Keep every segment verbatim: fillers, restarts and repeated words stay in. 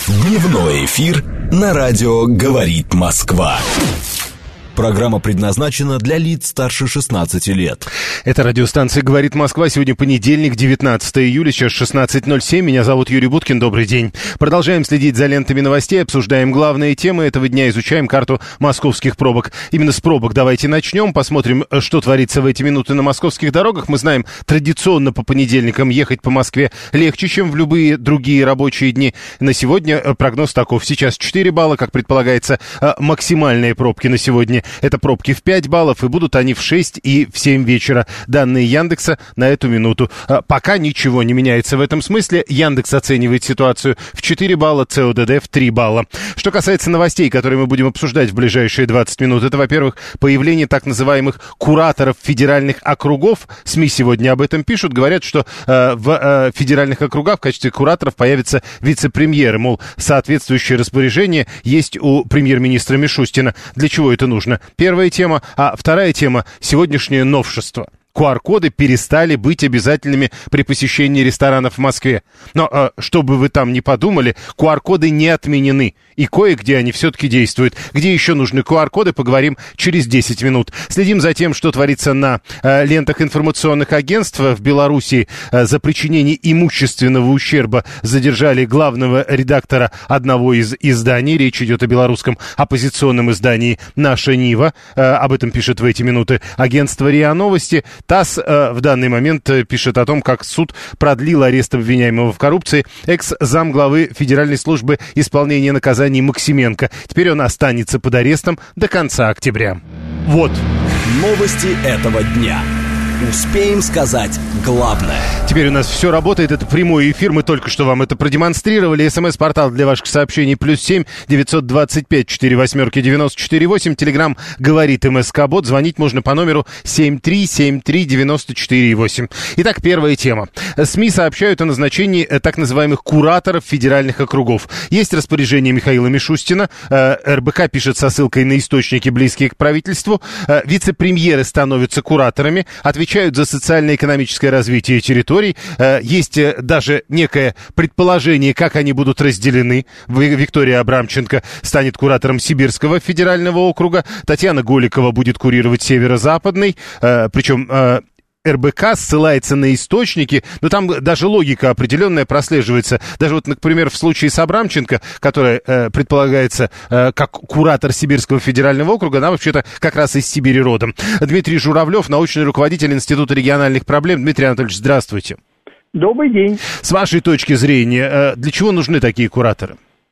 Дневной эфир на радио «Говорит Москва». Программа предназначена для лиц старше шестнадцати лет. Это радиостанция «Говорит Москва». Сегодня понедельник, девятнадцатое июля, сейчас шестнадцать ноль семь. Меня зовут Юрий Буткин. Добрый день. Продолжаем следить за лентами новостей, обсуждаем главные темы этого дня, изучаем карту московских пробок. Именно с пробок давайте начнем. Посмотрим, что творится в эти минуты на московских дорогах. Мы знаем, традиционно по понедельникам ехать по Москве легче, чем в любые другие рабочие дни. На сегодня прогноз таков. Сейчас четыре балла, как предполагается, максимальные пробки на сегодня. Это пробки в пять баллов, и будут они в шесть и в семь вечера. Данные Яндекса на эту минуту. Пока ничего не меняется в этом смысле. Яндекс оценивает ситуацию в четыре балла, ЦОДД в три балла. Что касается новостей, которые мы будем обсуждать в ближайшие двадцать минут, это, во-первых, появление так называемых кураторов федеральных округов. СМИ сегодня об этом пишут. Говорят, что э, в э, федеральных округах в качестве кураторов появятся вице-премьеры. Мол, соответствующее распоряжение есть у премьер-министра Мишустина. Для чего это нужно? Первая тема. А вторая тема – сегодняшнее новшество. ку ар-коды перестали быть обязательными при посещении ресторанов в Москве. Но, э, что бы вы там ни подумали, ку ар-коды не отменены. И кое-где они все-таки действуют. Где еще нужны ку ар-коды, поговорим через десять минут. Следим за тем, что творится на э, лентах информационных агентств. В Беларуси э, за причинение имущественного ущерба задержали главного редактора одного из изданий. Речь идет о белорусском оппозиционном издании «Наша Нива». Э, об этом пишет в эти минуты агентство РИА Новости. ТАСС э, в данный момент э, пишет о том, как суд продлил арест обвиняемого в коррупции экс-замглавы Федеральной службы исполнения наказаний Максименко. Теперь он останется под арестом до конца октября. Вот. Новости этого дня. Успеем сказать главное. Теперь у нас все работает. Это прямой эфир. Мы только что вам это продемонстрировали. СМС-портал для ваших сообщений плюс семь девятьсот двадцать пять четыре восьмерки девяносто четыре восемь. Телеграм говорит МСК-бот. Звонить можно по номеру семь три семь три девяносто четыре восемь. Итак, первая тема. СМИ сообщают о назначении так называемых кураторов федеральных округов. Есть распоряжение Михаила Мишустина. эр бэ ка пишет со ссылкой на источники, близкие к правительству. Вице-премьеры становятся кураторами. Отвечают за социально-экономическое развитие территорий. Есть даже некое предположение, как они будут разделены. Виктория Абрамченко станет куратором Сибирского федерального округа. Татьяна Голикова будет курировать Северо-Западный. Причем эр бэ ка ссылается на источники, но там даже логика определенная прослеживается. Даже вот, например, в случае с Абрамченко, которая э, предполагается э, как куратор Сибирского федерального округа, она вообще-то как раз из Сибири родом. Дмитрий Журавлев, научный руководитель Института региональных проблем. Дмитрий Анатольевич, здравствуйте. Добрый день. С вашей точки зрения, э, для чего нужны такие кураторы?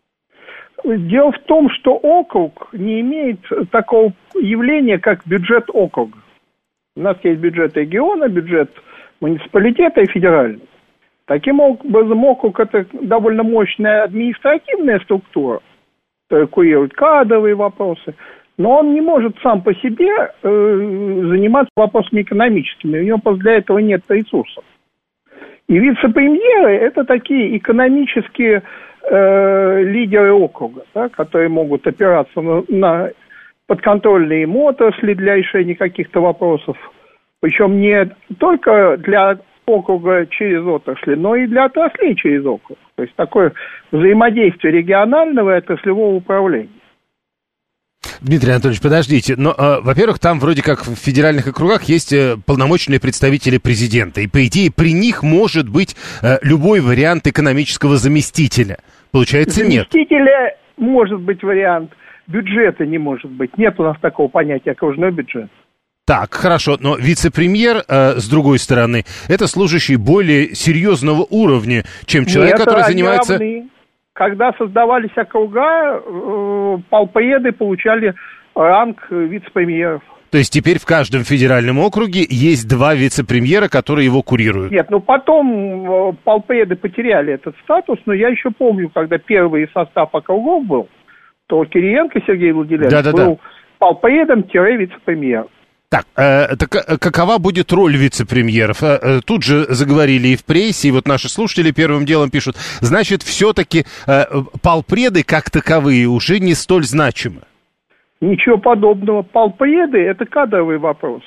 Дело в том, что округ не имеет такого явления, как бюджет округа. У нас есть бюджет региона, бюджет муниципалитета и федеральный. Таким образом, округ – это довольно мощная административная структура, которая курирует кадровые вопросы, но он не может сам по себе э, заниматься вопросами экономическими, у него просто для этого нет ресурсов. И вице-премьеры – это такие экономические э, лидеры округа, да, которые могут опираться на... на подконтрольные им отрасли для решения каких-то вопросов, причем не только для округа через отрасли, но и для отраслей через округ. То есть такое взаимодействие регионального и отраслевого управления. Дмитрий Анатольевич, подождите, но, э, во-первых, там вроде как в федеральных округах есть э, полномочные представители президента, и, по идее, при них может быть э, любой вариант экономического заместителя. Получается, нет. Заместителя может быть вариант. Бюджета не может быть. Нет у нас такого понятия окружной бюджет. Так, хорошо, но вице-премьер, э, с другой стороны, это служащий более серьезного уровня, чем человек, Нет, который занимается... Равны. Когда создавались округа, э, полпреды получали ранг вице-премьеров. То есть теперь в каждом федеральном округе есть два вице-премьера, которые его курируют? Нет, ну потом э, полпреды потеряли этот статус, но я еще помню, когда первый состав округов был, то Кириенко Сергей Владимирович да, да, был да. полпредом-вице-премьер. Так, э, так какова будет роль вице-премьеров? Э, тут же заговорили и в прессе, и вот наши слушатели первым делом пишут. Значит, все-таки э, полпреды как таковые уже не столь значимы? Ничего подобного. Полпреды – это кадровые вопросы.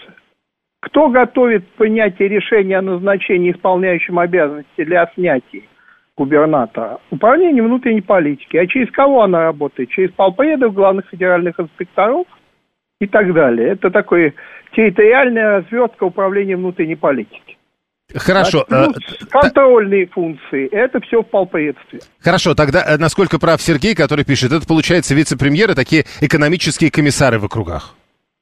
Кто готовит принятие решения о назначении исполняющим обязанности или о снятии? губернатора, управление внутренней политики. А через кого она работает? Через полпредов, главных федеральных инспекторов и так далее. Это такое территориальная развертка управления внутренней политики. Хорошо. Значит, плюс контрольные функции. Это все в полпредстве. Хорошо, тогда насколько прав Сергей, который пишет, это получается вице-премьеры, такие экономические комиссары в округах?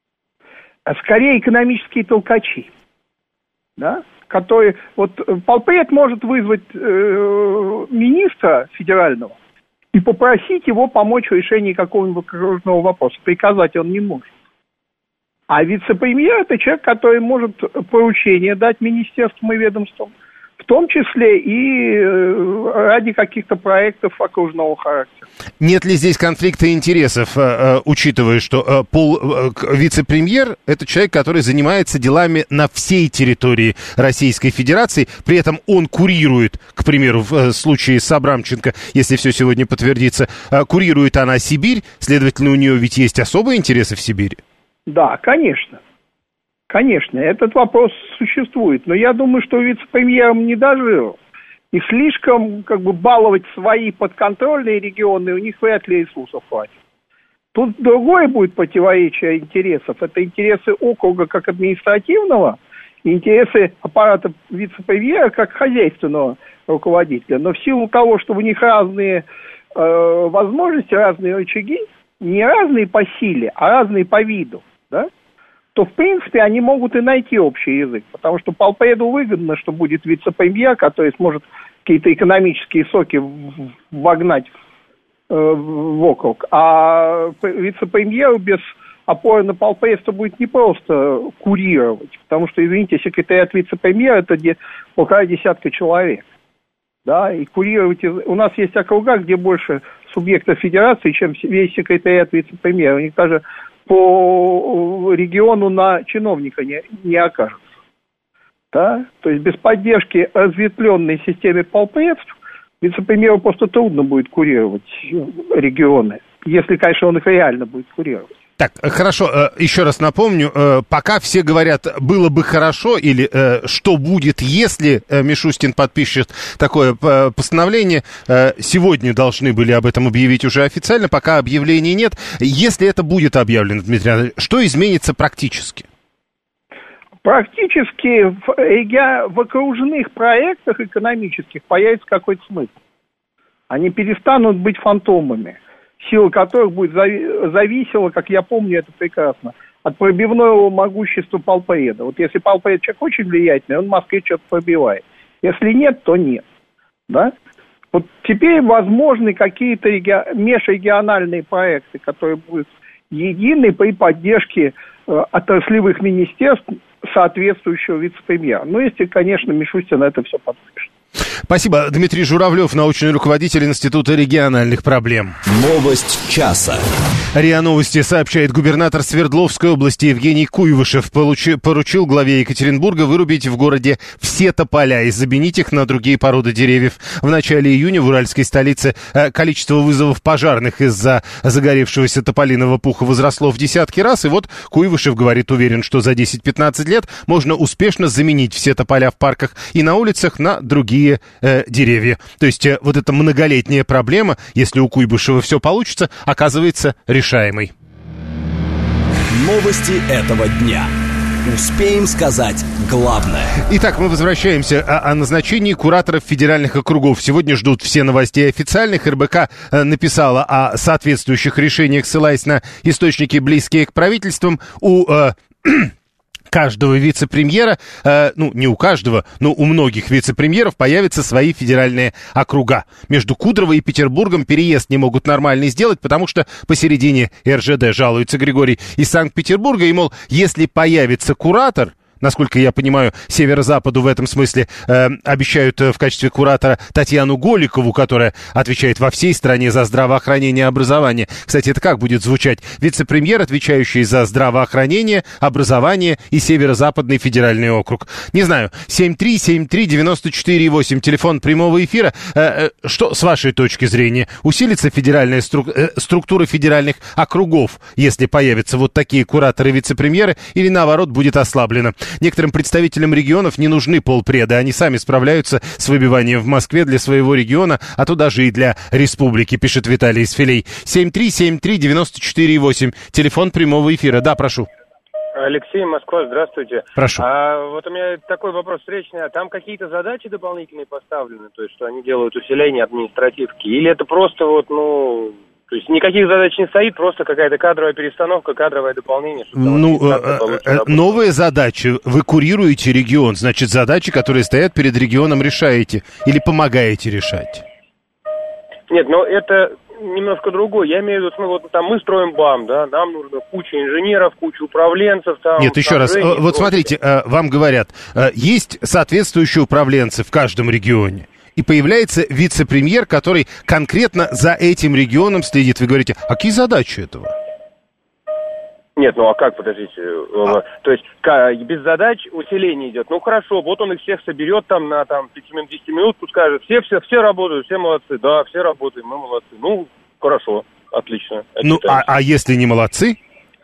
Скорее экономические толкачи. Да? Которые, вот полпред может вызвать э, министра федерального и попросить его помочь в решении какого-нибудь окружного вопроса. Приказать он не может. А вице-премьер – это человек, который может поручение дать министерствам и ведомствам, в том числе и ради каких-то проектов окружного характера. Нет ли здесь конфликта интересов, учитывая, что пол, вице-премьер – это человек, который занимается делами на всей территории Российской Федерации, при этом он курирует, к примеру, в случае с Абрамченко, если все сегодня подтвердится, курирует она Сибирь, следовательно, у нее ведь есть особые интересы в Сибири? Да, конечно. Конечно, этот вопрос существует. Но я думаю, что вице-премьером не дожил. И слишком как бы баловать свои подконтрольные регионы, у них вряд ли ресурсов хватит. Тут другое будет противоречие интересов. Это интересы округа как административного и интересы аппарата вице-премьера как хозяйственного руководителя. Но в силу того, что у них разные э, возможности, разные рычаги, не разные по силе, а разные по виду, да, то, в принципе, они могут и найти общий язык, потому что полпреду выгодно, что будет вице-премьер, который сможет какие-то экономические соки вогнать э, в округ, а вице-премьеру без опоры на полпредство будет не просто курировать, потому что, извините, секретариат вице-премьера – это де, полтора десятка человек, да, и курировать, у нас есть округа, где больше субъектов федерации, чем весь секретариат вице-премьера. У них даже по региону на чиновника не, не окажется. Да? То есть без поддержки разветвленной системы полпредств вице-премьеру просто трудно будет курировать регионы, если, конечно, он их реально будет курировать. Так, хорошо, еще раз напомню, пока все говорят, было бы хорошо, или что будет, если Мишустин подпишет такое постановление, сегодня должны были об этом объявить уже официально, пока объявлений нет. Если это будет объявлено, Дмитрий Анатольевич, что изменится практически? Практически в, в окружных проектах экономических появится какой-то смысл. Они перестанут быть фантомами, сила которых будет зави- зависела, как я помню, это прекрасно, от пробивного могущества полпреда. Вот если полпред человек очень влиятельный, он в Москве что-то пробивает. Если нет, то нет. Да? Вот теперь возможны какие-то реги- межрегиональные проекты, которые будут едины при поддержке э, отраслевых министерств соответствующего вице-премьера. Ну, если, конечно, Мишустин это все подпишет. Спасибо. Дмитрий Журавлев, научный руководитель Института региональных проблем. Новость часа. РИА Новости сообщает, губернатор Свердловской области Евгений Куйвышев получи, поручил главе Екатеринбурга вырубить в городе все тополя и заменить их на другие породы деревьев. В начале июня в уральской столице количество вызовов пожарных из-за загоревшегося тополиного пуха возросло в десятки раз. И вот Куйвышев говорит, уверен, что за десять-пятнадцать лет можно успешно заменить все тополя в парках и на улицах на другие э, деревья. То есть э, вот эта многолетняя проблема, если у Куйбышева все получится, оказывается решаемой. Новости этого дня. Успеем сказать главное. Итак, мы возвращаемся о, о назначении кураторов федеральных округов. Сегодня ждут все новостей официальных. эр бэ ка э, написала о соответствующих решениях, ссылаясь на источники, близкие к правительствам. У... Э, каждого вице-премьера, э, ну, не у каждого, но у многих вице-премьеров появятся свои федеральные округа. Между Кудрово и Петербургом переезд не могут нормально сделать, потому что посередине эр жэ дэ жалуется Григорий из Санкт-Петербурга, и, мол, если появится куратор, насколько я понимаю, северо-западу в этом смысле э, обещают в качестве куратора Татьяну Голикову, которая отвечает во всей стране за здравоохранение и образование. Кстати, это как будет звучать? Вице-премьер, отвечающий за здравоохранение, образование и северо-западный федеральный округ. Не знаю, семь три семь три девяносто четыре восемь, телефон прямого эфира. Э, э, что, с вашей точки зрения, усилится федеральная стру- э, структура федеральных округов, если появятся вот такие кураторы-вице-премьеры, или наоборот будет ослаблена? Некоторым представителям регионов не нужны полпреды, они сами справляются с выбиванием в Москве для своего региона, а то даже и для республики, пишет Виталий из Филей. семь три семь три девяносто четыре восемь, телефон прямого эфира. Да, прошу. Алексей, Москва, здравствуйте. Прошу. А вот у меня такой вопрос встречный. А там какие-то задачи дополнительные поставлены? То есть, что они делают усиление административки? Или это просто вот, ну... То есть никаких задач не стоит, просто какая-то кадровая перестановка, кадровое дополнение. Ну, э, новые задачи. Вы курируете регион, значит, задачи, которые стоят перед регионом, решаете или помогаете решать? Нет, но это немножко другое. Я имею в виду, ну, вот там мы строим БАМ, да, нам нужно куча инженеров, куча управленцев. Там, Нет, еще раз, вот смотрите, вам говорят, есть соответствующие управленцы в каждом регионе. И появляется вице-премьер, который конкретно за этим регионом следит. Вы говорите, а какие задачи этого? Нет, ну а как, подождите, а? То есть без задач усиление идет. Ну хорошо, вот он их всех соберет там на там, пять-десять минут, скажет, все, все, все работают, все молодцы. Да, все работаем, мы молодцы. Ну, хорошо, отлично. Ну, а, а если не молодцы?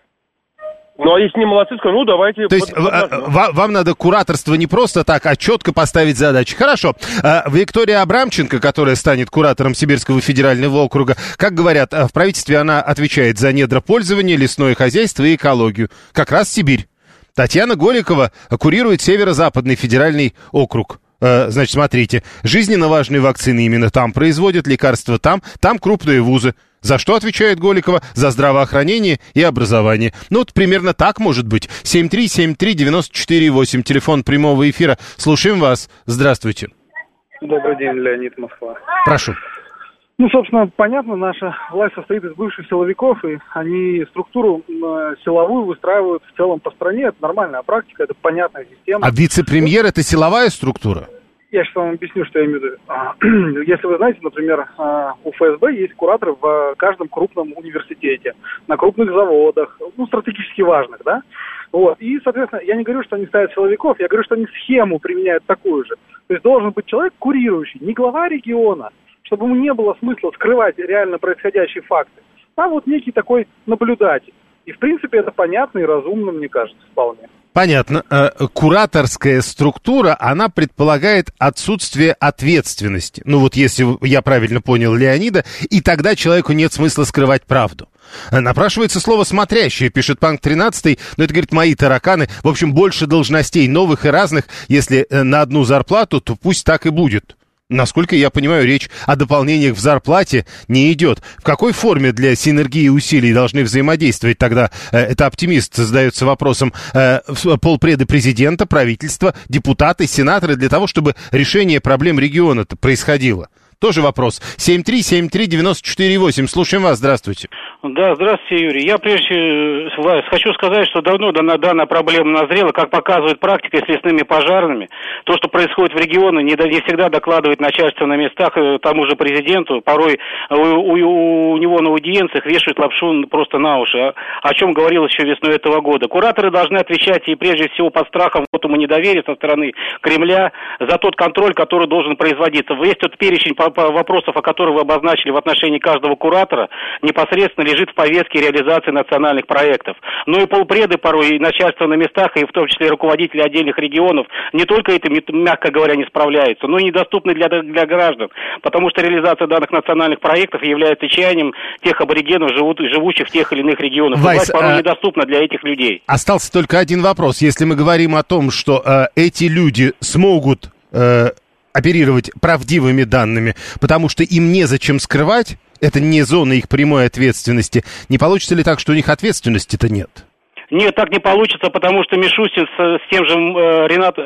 Ну, а если не молодцы, скажу, ну, давайте... То есть под, под, вам, вам надо кураторство не просто так, а четко поставить задачи. Хорошо. Виктория Абрамченко, которая станет куратором Сибирского федерального округа, как говорят, в правительстве она отвечает за недропользование, лесное хозяйство и экологию. Как раз Сибирь. Татьяна Голикова курирует Северо-Западный федеральный округ. Значит, смотрите, жизненно важные вакцины именно там производят, лекарства там, там крупные вузы. За что отвечает Голикова? За здравоохранение и образование. Ну, вот примерно так может быть. семь три семь три девяносто четыре восемь, телефон прямого эфира. Слушаем вас. Здравствуйте. Добрый день, Леонид, Москва. Прошу. Ну, собственно, понятно, наша власть состоит из бывших силовиков, и они структуру э, силовую выстраивают в целом по стране. Это нормальная практика, это понятная система. А вице-премьер — это силовая структура? Я сейчас вам объясню, что я имею в виду. Если вы знаете, например, у ФСБ есть кураторы в каждом крупном университете, на крупных заводах, ну, стратегически важных, да? Вот. И, соответственно, я не говорю, что они ставят силовиков, я говорю, что они схему применяют такую же. То есть должен быть человек курирующий, не глава региона, чтобы ему не было смысла скрывать реально происходящие факты, а вот некий такой наблюдатель. И, в принципе, это понятно и разумно, мне кажется, вполне. Понятно. Кураторская структура, она предполагает отсутствие ответственности. Ну вот если я правильно понял Леонида, и тогда человеку нет смысла скрывать правду. Напрашивается слово «смотрящие», пишет Панк тринадцатый, но это, говорит, мои тараканы. В общем, больше должностей новых и разных, если на одну зарплату, то пусть так и будет. Насколько я понимаю, речь о дополнениях в зарплате не идет. В какой форме для синергии усилий должны взаимодействовать тогда? Э, это оптимист задается вопросом. Э, полпреды президента, правительства, депутаты, сенаторы для того, чтобы решение проблем региона происходило. Тоже вопрос. семь три семь три девяносто четыре восемь. Слушаем вас. Здравствуйте. Да, здравствуйте, Юрий. Я прежде хочу сказать, что давно данная, данная проблема назрела, как показывает практика с лесными пожарными. То, что происходит в регионе, не, не всегда докладывает начальство на местах тому же президенту. Порой у, у, у него на аудиенциях вешают лапшу просто на уши. О, о чем говорилось еще весной этого года. Кураторы должны отвечать и прежде всего под страхом вотума недоверия со стороны Кремля за тот контроль, который должен производиться. Есть тот перечень вопросов, о которых вы обозначили в отношении каждого куратора, непосредственно лежит в повестке реализации национальных проектов. Но и полпреды порой, и начальство на местах, и в том числе руководители отдельных регионов, не только этим, мягко говоря, не справляются, но и недоступны для, для граждан, потому что реализация данных национальных проектов является чаянием тех аборигенов, живут, живущих в тех или иных регионах. Вайс, порой а... недоступна для этих людей. Остался только один вопрос. Если мы говорим о том, что э, эти люди смогут... Э... оперировать правдивыми данными, потому что им незачем скрывать, это не зона их прямой ответственности. Не получится ли так, что у них ответственности-то нет? Нет, так не получится, потому что Мишустин с, с тем же э, Ренат,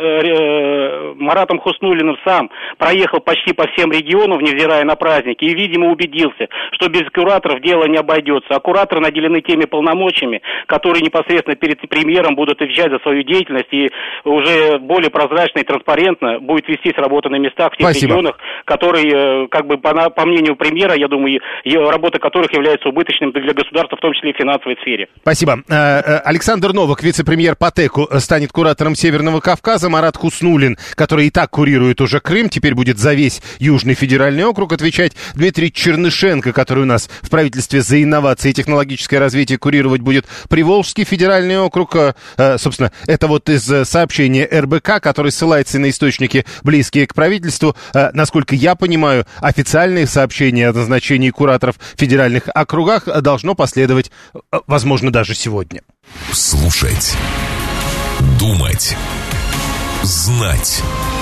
э, Маратом Хуснуллиным сам проехал почти по всем регионам, невзирая на праздники, и, видимо, убедился, что без кураторов дело не обойдется. А кураторы наделены теми полномочиями, которые непосредственно перед премьером будут отвечать за свою деятельность, и уже более прозрачно и транспарентно будет вестись работа на местах в тех Спасибо. регионах, которые, как бы по, по мнению премьера, я думаю, работа которых является убыточным для государства, в том числе и в финансовой сфере. Спасибо. Александр Новак, вице-премьер по ТЭКу, станет куратором Северного Кавказа. Марат Хуснуллин, который и так курирует уже Крым, теперь будет за весь Южный федеральный округ отвечать. Дмитрий Чернышенко, который у нас в правительстве за инновации и технологическое развитие, курировать будет Приволжский федеральный округ. Собственно, это вот из сообщения эр бэ ка, который ссылается на источники, близкие к правительству. Насколько я понимаю, официальные сообщения о назначении кураторов в федеральных округах должно последовать, возможно, даже сегодня. Слушать, думать, знать.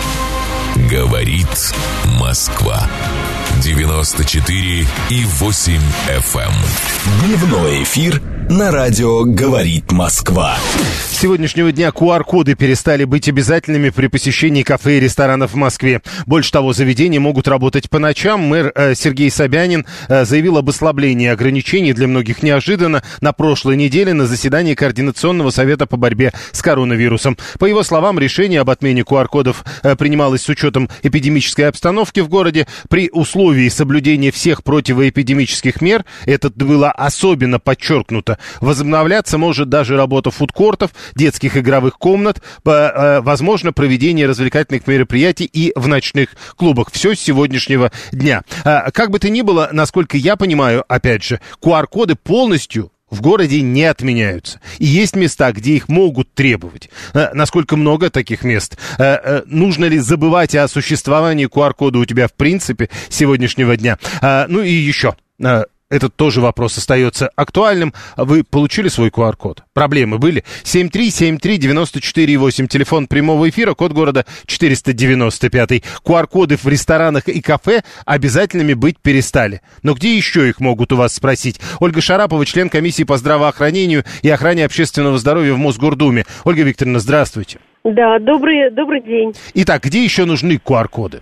Говорит Москва. девяносто четыре и восемь эф эм. Дневной эфир на радио «Говорит Москва». С сегодняшнего дня ку ар-коды перестали быть обязательными при посещении кафе и ресторанов в Москве. Больше того, заведения могут работать по ночам. Мэр э, Сергей Собянин э, заявил об ослаблении ограничений, для многих неожиданно, на прошлой неделе на заседании Координационного совета по борьбе с коронавирусом. По его словам, решение об отмене ку ар-кодов э, принималось с учетом эпидемической обстановки в городе. При условии соблюдения всех противоэпидемических мер, это было особенно подчеркнуто, возобновляться может даже работа фудкортов, детских игровых комнат, возможно, проведение развлекательных мероприятий и в ночных клубах. Все с сегодняшнего дня. Как бы то ни было, насколько я понимаю, опять же, ку ар-коды полностью в городе не отменяются. И есть места, где их могут требовать. Насколько много таких мест? Нужно ли забывать о существовании ку ар-кода у тебя в принципе с сегодняшнего дня? Ну и еще... Этот тоже вопрос остается актуальным. Вы получили свой ку ар-код? Проблемы были? семь три семь три девять четыре восемь. Телефон прямого эфира, код города четыреста девяносто пять. ку ар-коды в ресторанах и кафе обязательными быть перестали. Но где еще их могут у вас спросить? Ольга Шарапова, член комиссии по здравоохранению и охране общественного здоровья в Мосгордуме. Ольга Викторовна, здравствуйте. Да, добрый, добрый день. Итак, где еще нужны ку ар-коды?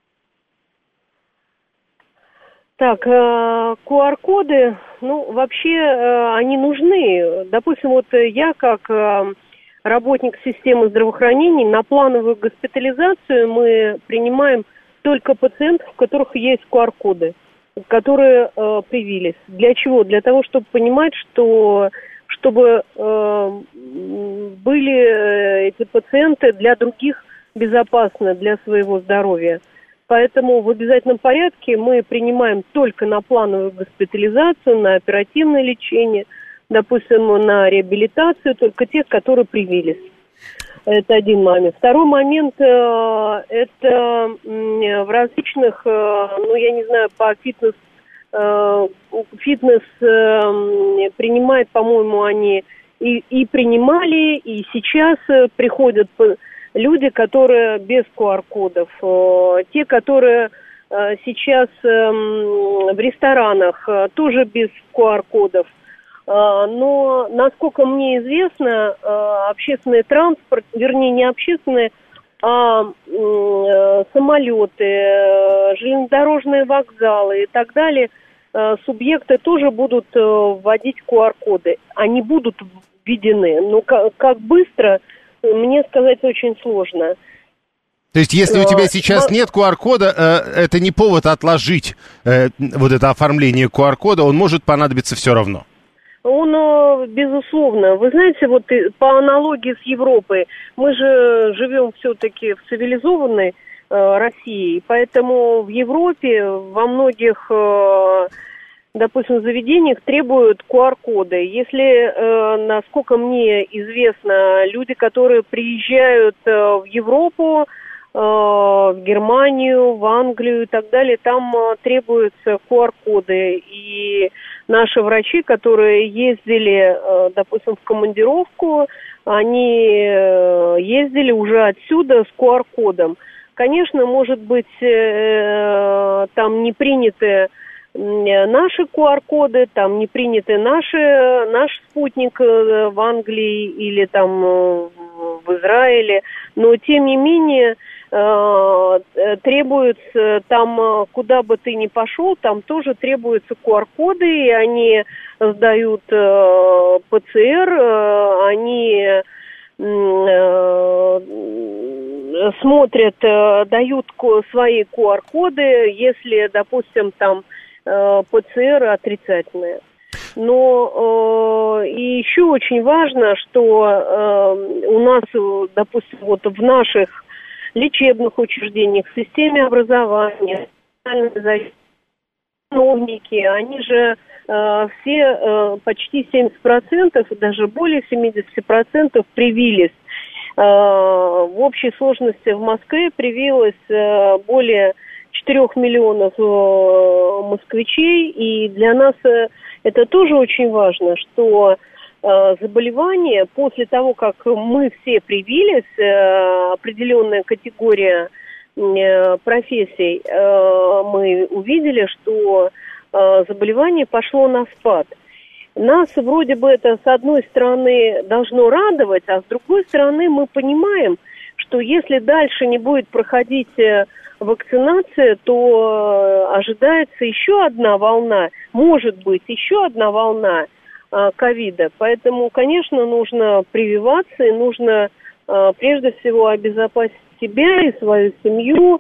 Так, ку ар-коды, ну, вообще они нужны. Допустим, вот я как работник системы здравоохранения на плановую госпитализацию мы принимаем только пациентов, у которых есть ку ар-коды, которые э, привились. Для чего? Для того, чтобы понимать, что чтобы э, были эти пациенты для других безопасны для своего здоровья. Поэтому в обязательном порядке мы принимаем только на плановую госпитализацию, на оперативное лечение, допустим, на реабилитацию, только тех, которые привились. Это один момент. Второй момент, э, это э, в различных, э, ну, я не знаю, по фитнес, э, фитнес э, принимает, по-моему, они и, и принимали, и сейчас э, приходят люди, которые без ку ар-кодов, э, те, которые э, сейчас э, в ресторанах, э, тоже без ку ар-кодов. Но, насколько мне известно, общественный транспорт, вернее, не общественный, а самолеты, железнодорожные вокзалы и так далее, субъекты тоже будут вводить ку ар-коды. Они будут введены, но как быстро, мне сказать очень сложно. То есть, если у тебя сейчас нет ку ар-кода, это не повод отложить вот это оформление ку ар-кода, он может понадобиться все равно. Он, безусловно, вы знаете, вот по аналогии с Европой, мы же живем все-таки в цивилизованной э, России, поэтому в Европе во многих, э, допустим, заведениях требуют ку ар-коды. Если, э, насколько мне известно, люди, которые приезжают э, в Европу, в Германию, в Англию и так далее, там э, требуются ку ар-коды. И наши врачи, которые ездили, э, допустим, в командировку, они э, ездили уже отсюда с ку ар-кодом. Конечно, может быть, э, там не приняты наши ку ар-коды, там не приняты наши, наш спутник в Англии или там в Израиле, но тем не менее требуется там, куда бы ты ни пошел, там тоже требуются ку ар-коды, и они сдают пэ цэ эр, они смотрят, дают свои ку ар-коды, если, допустим, там пэ цэ эр отрицательные. Но э, и еще очень важно, что э, у нас, допустим, вот в наших лечебных учреждениях, в системе образования, чиновники, они же э, все, э, почти семьдесят процентов, даже более семьдесят процентов привились. Э, в общей сложности в Москве привилось э, более четырех миллионов э, москвичей, и для нас э, это тоже очень важно, что э, заболевания после того, как мы все привились, э, определенная категория э, профессий, э, мы увидели, что э, заболевание пошло на спад. Нас вроде бы это с одной стороны должно радовать, а с другой стороны мы понимаем, что если дальше не будет проходить э, вакцинация, то э, ожидается еще одна волна, может быть еще одна волна э, ковида. Поэтому, конечно, нужно прививаться и нужно э, прежде всего обезопасить себя и свою семью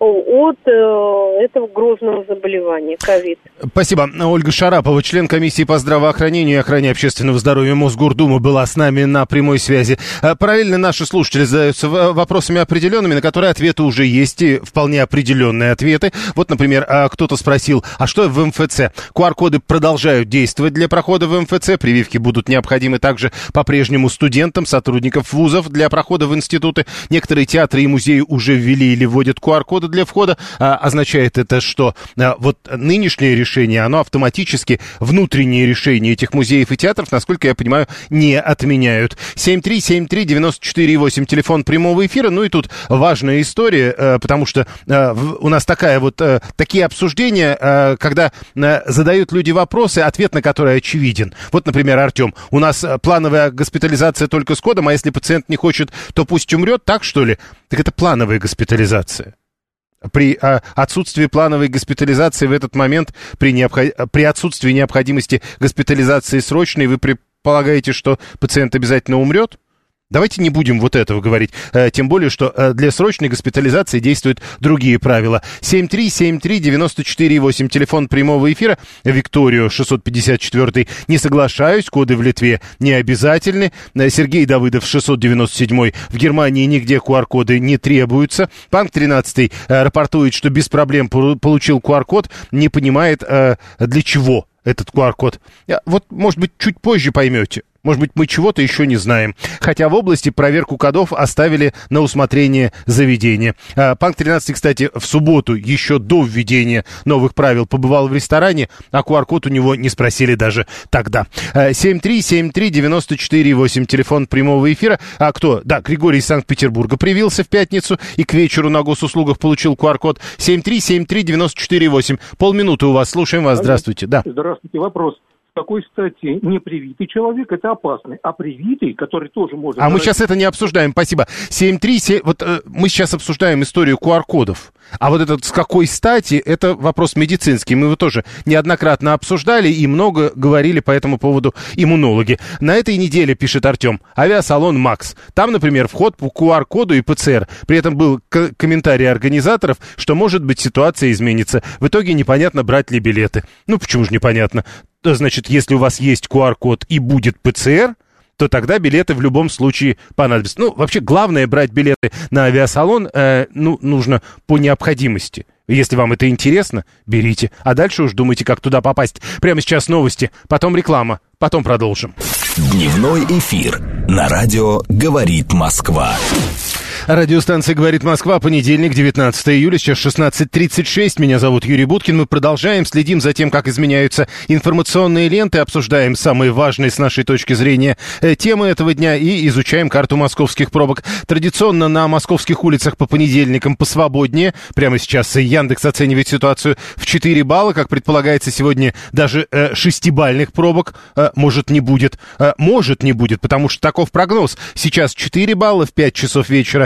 от э, этого грозного заболевания ковид. Спасибо. Ольга Шарапова, член комиссии по здравоохранению и охране общественного здоровья Мосгордумы, была с нами на прямой связи. Параллельно наши слушатели задаются вопросами определенными, на которые ответы уже есть, и вполне определенные ответы. Вот, например, кто-то спросил, а что в эм эф цэ? ку ар-коды продолжают действовать для прохода в эм эф цэ, прививки будут необходимы также по-прежнему студентам, сотрудникам вузов для прохода в институты. Некоторые театры и музеи уже ввели или вводят ку ар-коды для входа. А, означает это, что а, вот нынешнее решение, оно автоматически, внутренние решения этих музеев и театров, насколько я понимаю, не отменяют. семь три семь три девять четыре восемь, телефон прямого эфира. Ну и тут важная история, а, потому что а, в, у нас такая вот, а, такие обсуждения, а, когда а, задают люди вопросы, ответ на которые очевиден. Вот, например, Артем, у нас плановая госпитализация только с кодом, а если пациент не хочет, то пусть умрет, так что ли? Так это плановая госпитализация. При а, отсутствии плановой госпитализации в этот момент, при, необход... при отсутствии необходимости госпитализации срочной, вы предполагаете, что пациент обязательно умрет? Давайте не будем вот этого говорить, тем более, что для срочной госпитализации действуют другие правила. семь три семь три девять четыре восемь, телефон прямого эфира. Викторию шестьсот пятьдесят четыре. Не соглашаюсь, коды в Литве не обязательны. Сергей Давыдов шестьсот девяносто семь. В Германии нигде ку ар-коды не требуются. Панк тринадцать рапортует, что без проблем получил ку ар-код, не понимает, для чего этот ку ар-код. Вот, может быть, чуть позже поймете. Может быть, мы чего-то еще не знаем. Хотя в области проверку кодов оставили на усмотрение заведения. Панк тринадцать, кстати, в субботу, еще до введения новых правил, побывал в ресторане, а ку ар-код у него не спросили даже тогда. семь три семь три девять четыре восемь, телефон прямого эфира. А кто? Да, Григорий из Санкт-Петербурга привился в пятницу и к вечеру на госуслугах получил ку ар-код. семь три семь три девять четыре восемь. Полминуты у вас. Слушаем вас. Здравствуйте. Да. Здравствуйте. Вопрос. С какой стати непривитый человек это опасный, а привитый, который тоже может... А мы сейчас это не обсуждаем, спасибо. семь три семь... Вот э, мы сейчас обсуждаем историю ку ар-кодов. А вот этот с какой стати, это вопрос медицинский. Мы его тоже неоднократно обсуждали и много говорили по этому поводу иммунологи. На этой неделе, пишет Артем, авиасалон «Макс». Там, например, вход по ку ар-коду и пэ цэ эр. При этом был к- комментарий организаторов, что, может быть, ситуация изменится. В итоге непонятно, брать ли билеты. Ну, почему же непонятно? Значит, если у вас есть ку ар-код и будет пэ цэ эр, то тогда билеты в любом случае понадобятся. Ну, вообще, главное брать билеты на авиасалон, э, ну, нужно по необходимости. Если вам это интересно, берите. А дальше уж думайте, как туда попасть. Прямо сейчас новости, потом реклама, потом продолжим. Дневной эфир на радио «Говорит Москва». Радиостанция «Говорит Москва», понедельник, девятнадцатое июля, сейчас шестнадцать тридцать шесть. Меня зовут Юрий Буткин. Мы продолжаем, следим за тем, как изменяются информационные ленты, обсуждаем самые важные с нашей точки зрения темы этого дня и изучаем карту московских пробок. Традиционно на московских улицах по понедельникам посвободнее. Прямо сейчас Яндекс оценивает ситуацию в четыре балла. Как предполагается, сегодня даже э, шестибалльных пробок э, может не будет. Э, может не будет, потому что таков прогноз. Сейчас четыре балла, в пять часов вечера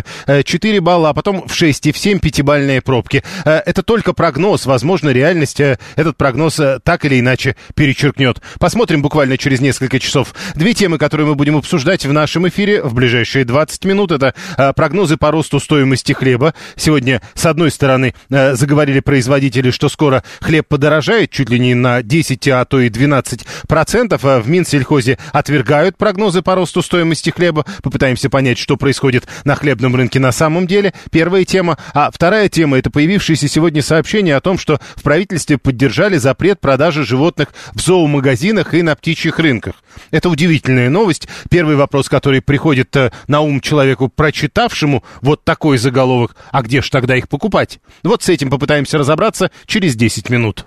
четыре балла, а потом в шесть и в семь пятибалльные пробки. Это только прогноз. Возможно, реальность этот прогноз так или иначе перечеркнет. Посмотрим буквально через несколько часов. Две темы, которые мы будем обсуждать в нашем эфире в ближайшие двадцать минут. Это прогнозы по росту стоимости хлеба. Сегодня, с одной стороны, заговорили производители, что скоро хлеб подорожает чуть ли не на десять, а то и двенадцать процентов. В Минсельхозе отвергают прогнозы по росту стоимости хлеба. Попытаемся понять, что происходит на хлебном рынке на самом деле. Первая тема. А вторая тема — это появившееся сегодня сообщение о том, что в правительстве поддержали запрет продажи животных в зоомагазинах и на птичьих рынках. Это удивительная новость. Первый вопрос, который приходит на ум человеку, прочитавшему вот такой заголовок: а где ж тогда их покупать? Вот с этим попытаемся разобраться через десять минут.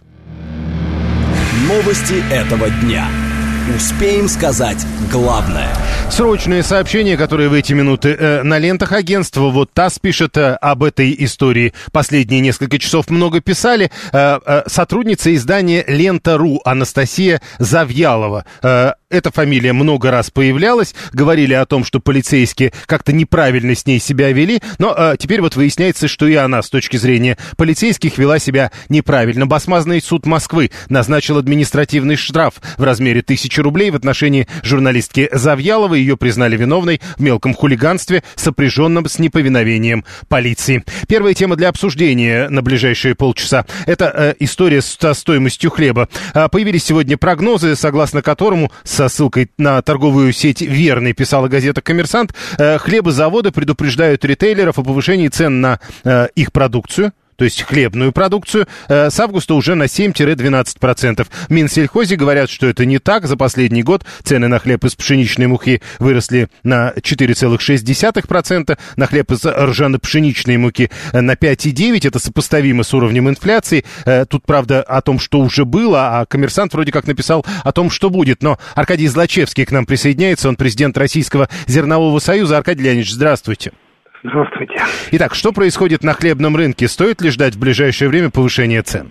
Новости этого дня. Успеем сказать главное. Срочное сообщение, которое в эти минуты э, на лентах агентства. Вот ТАСС пишет э, об этой истории. Последние несколько часов много писали. Э, э, сотрудница издания «Лента.ру» Анастасия Завьялова. Э, эта фамилия много раз появлялась. Говорили о том, что полицейские как-то неправильно с ней себя вели. Но э, теперь вот выясняется, что и она с точки зрения полицейских вела себя неправильно. Басмазный суд Москвы назначил административный штраф в размере тысячи рублей в отношении журналистки Завьяловой. Ее признали виновной в мелком хулиганстве, сопряженном с неповиновением полиции. Первая тема для обсуждения на ближайшие полчаса — это э, история со стоимостью хлеба. Э, появились сегодня прогнозы, согласно которому, со ссылкой на торговую сеть «Верный», писала газета «Коммерсант», э, хлебозаводы предупреждают ритейлеров о повышении цен на э, их продукцию, то есть хлебную продукцию, э, с августа уже на семь-двенадцать процентов. В Минсельхозе говорят, что это не так. За последний год цены на хлеб из пшеничной муки выросли на четыре целых шесть десятых процента, на хлеб из ржано-пшеничной муки на пять целых девять десятых процента. Это сопоставимо с уровнем инфляции. Э, тут, правда, о том, что уже было, а «Коммерсант» вроде как написал о том, что будет. Но Аркадий Злачевский к нам присоединяется. Он президент Российского зернового союза. Аркадий Леонидович, здравствуйте. Здравствуйте. Итак, что происходит на хлебном рынке? Стоит ли ждать в ближайшее время повышения цен?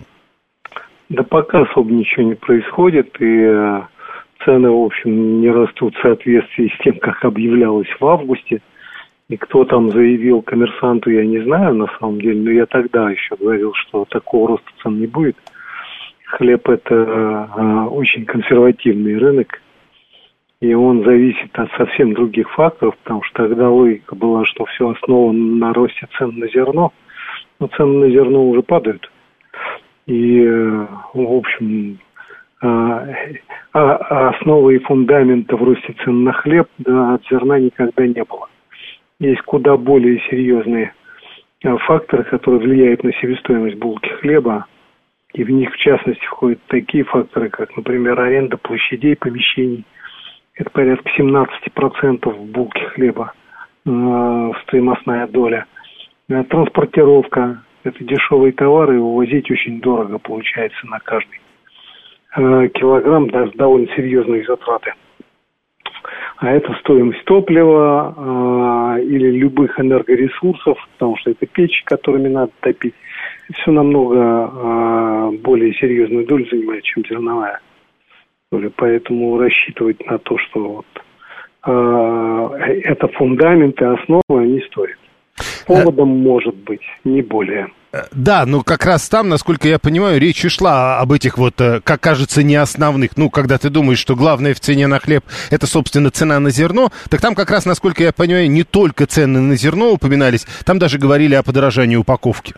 Да пока особо ничего не происходит, и э, цены, в общем, не растут в соответствии с тем, как объявлялось в августе. И кто там заявил «Коммерсанту», я не знаю на самом деле, но я тогда еще говорил, что такого роста цен не будет. Хлеб – это э, очень консервативный рынок. И он зависит от совсем других факторов, потому что тогда логика была, что все основано на росте цен на зерно. Но цены на зерно уже падают. И, в общем, основы и фундамента в росте цен на хлеб, да, от зерна никогда не было. Есть куда более серьезные факторы, которые влияют на себестоимость булки хлеба. И в них, в частности, входят такие факторы, как, например, аренда площадей, помещений. Это порядка семнадцать процентов булки хлеба, э, стоимостная доля. Э, транспортировка. Это дешевые товары, увозить очень дорого получается на каждый э, килограмм, даже довольно серьезные затраты. А это стоимость топлива э, или любых энергоресурсов, потому что это печи, которыми надо топить. Все намного э, более серьезную долю занимает, чем зерновая. Поэтому рассчитывать на то, что вот, э, это фундамент и основа, не стоит. Поводом может быть, не более. Да, но как раз там, насколько я понимаю, речь и шла об этих вот, как кажется, не основных. Ну, когда ты думаешь, что главное в цене на хлеб — это, собственно, цена на зерно, так там как раз, насколько я понимаю, не только цены на зерно упоминались, там даже говорили о подорожании упаковки.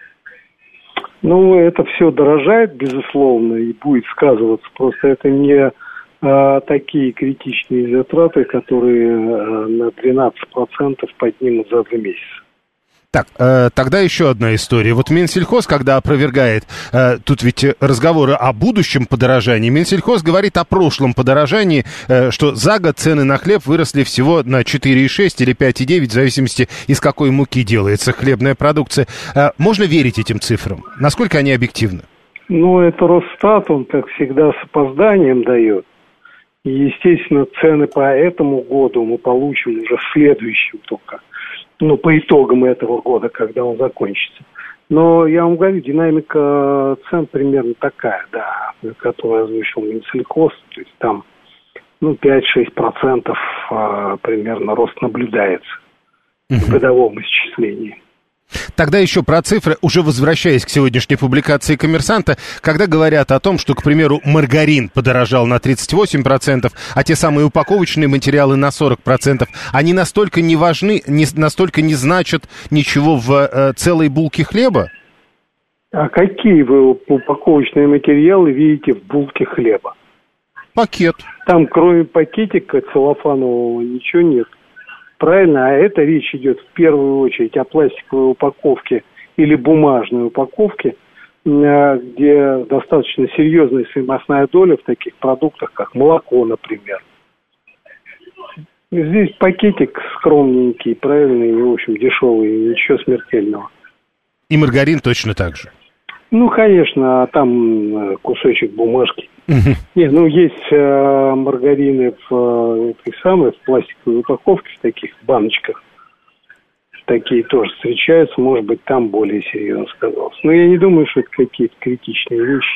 Ну, это все дорожает, безусловно, и будет сказываться. Просто это не а, такие критичные затраты, которые а, на двенадцать процентов поднимут за два месяца. Так, э, тогда еще одна история. Вот Минсельхоз, когда опровергает, э, тут ведь разговоры о будущем подорожании, Минсельхоз говорит о прошлом подорожании, э, что за год цены на хлеб выросли всего на четыре целых шесть десятых или пять целых девять десятых, в зависимости, из какой муки делается хлебная продукция. Э, можно верить этим цифрам? Насколько они объективны? Ну, это Росстат, он, как всегда, с опозданием дает. И, естественно, цены по этому году мы получим уже в следующем только. Ну, по итогам этого года, когда он закончится. Но я вам говорю, динамика цен примерно такая, да, которую озвучил Минсельхоз. То есть там, ну, пять-шесть процентов а, примерно рост наблюдается. в годовом исчислении. Тогда еще про цифры, уже возвращаясь к сегодняшней публикации «Коммерсанта», когда говорят о том, что, к примеру, маргарин подорожал на тридцать восемь процентов, а те самые упаковочные материалы на сорок процентов, они настолько не важны, не, настолько не значат ничего в э, целой булке хлеба? А какие вы упаковочные материалы видите в булке хлеба? Пакет. Там кроме пакетика целлофанового ничего нет. Правильно, а это речь идет в первую очередь о пластиковой упаковке или бумажной упаковке, где достаточно серьезная стоимостная доля в таких продуктах, как молоко, например. Здесь пакетик скромненький, правильный, и, в общем, дешевый, ничего смертельного. И маргарин точно так же? Ну, конечно, а там кусочек бумажки. Uh-huh. Не, ну, есть э, маргарины в, э, этой самой, в пластиковой упаковке, в таких баночках. Такие тоже встречаются, может быть, там более серьезно сказалось. Но я не думаю, что это какие-то критичные вещи.